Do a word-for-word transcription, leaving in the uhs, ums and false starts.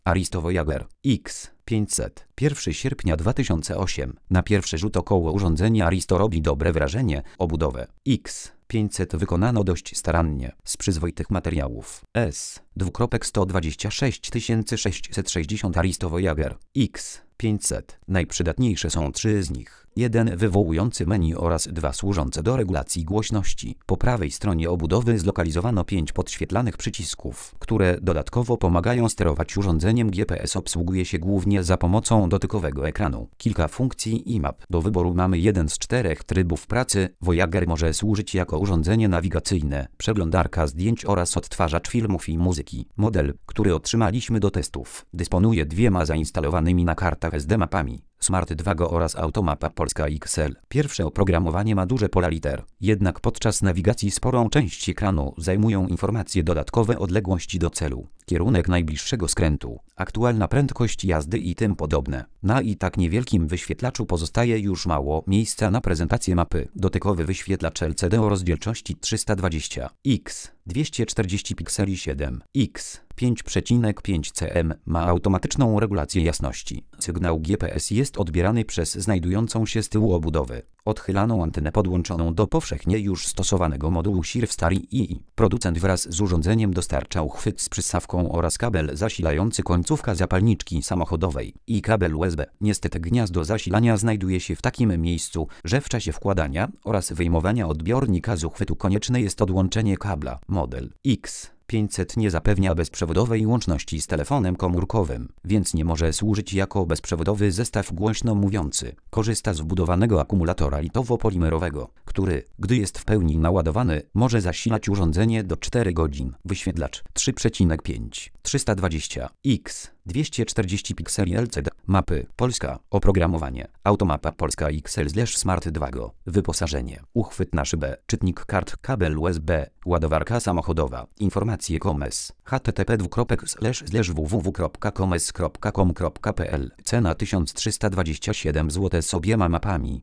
Aristo Voyager X pięćset. pierwszego sierpnia dwa tysiące ósmego. Na pierwszy rzut około urządzenie Aristo robi dobre wrażenie. Obudowę X pięćset wykonano dość starannie, z przyzwoitych materiałów. S sto dwadzieścia sześć tysięcy sześćset sześćdziesiąt Aristo Voyager X pięćset. Najprzydatniejsze są trzy z nich. jeden wywołujący menu oraz dwa służące do regulacji głośności. Po prawej stronie obudowy zlokalizowano pięć podświetlanych przycisków, które dodatkowo pomagają sterować urządzeniem. G P S obsługuje się głównie za pomocą dotykowego ekranu. Kilka funkcji i map. Do wyboru mamy jeden z czterech trybów pracy. Voyager może służyć jako urządzenie nawigacyjne, przeglądarka zdjęć oraz odtwarzacz filmów i muzyki. Model, który otrzymaliśmy do testów, dysponuje dwiema zainstalowanymi na kartach S D mapami. Smart dwa Go oraz Automapa Polska X L. Pierwsze oprogramowanie ma duże pola liter, jednak podczas nawigacji sporą część ekranu zajmują informacje dodatkowe, odległości do celu, kierunek najbliższego skrętu, aktualna prędkość jazdy i tym podobne. Na i tak niewielkim wyświetlaczu pozostaje już mało miejsca na prezentację mapy. Dotykowy wyświetlacz L C D o rozdzielczości trzysta dwadzieścia pikseli dwieście czterdzieści pikseli siedem pikseli pięć przecinek pięć cm ma automatyczną regulację jasności. Sygnał G P S jest odbierany przez znajdującą się z tyłu obudowę odchylaną antenę podłączoną do powszechnie już stosowanego modułu Sirius I. Producent wraz z urządzeniem dostarczał chwyt z przystawką oraz kabel zasilający, końcówka zapalniczki samochodowej i kabel U S B. Niestety gniazdo zasilania znajduje się w takim miejscu, że w czasie wkładania oraz wyjmowania odbiornika z uchwytu konieczne jest odłączenie kabla. Model X pięćset nie zapewnia bezprzewodowej łączności z telefonem komórkowym, więc nie może służyć jako bezprzewodowy zestaw głośno mówiący. Korzysta z wbudowanego akumulatora litowo-polimerowego, który, gdy jest w pełni naładowany, może zasilać urządzenie do czterech godzin. Wyświetlacz trzy przecinek pięć trzysta dwadzieścia pikseli dwieście czterdzieści pikseli L C D. Mapy Polska. Oprogramowanie Automapa Polska X L Smart dwa Go. Wyposażenie. Uchwyt na szybę. Czytnik kart. Kabel U S B. Ładowarka samochodowa. Informacje komes. h t t p dwukropek slash slash w w w kropka komes kropka com kropka p l. Cena tysiąc trzysta dwadzieścia siedem złotych z obiema mapami.